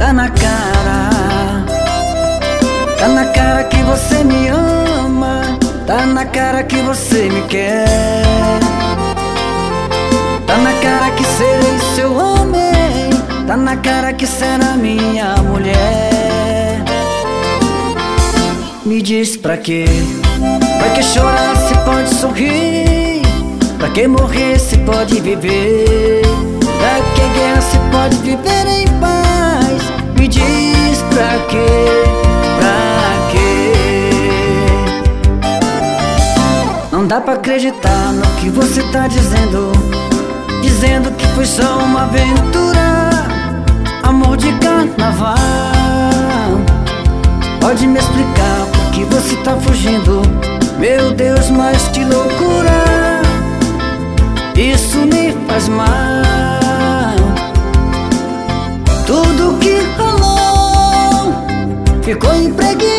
Tá na cara que você me ama. Tá na cara que você me quer. Tá na cara que serei seu homem. Tá na cara que será minha mulher. Me diz pra quê? Pra que chorar se pode sorrir? Pra que morrer se pode viver? Pra que guerra se pode viver em paz? Me diz pra quê? Pra quê? Não dá pra acreditar no que você tá dizendo, dizendo que foi só uma aventura, amor de carnaval. Pode me explicar por que você tá fugindo? Meu Deus, mas que loucura! Isso me faz mal. Tudo que rolou ficou impregnado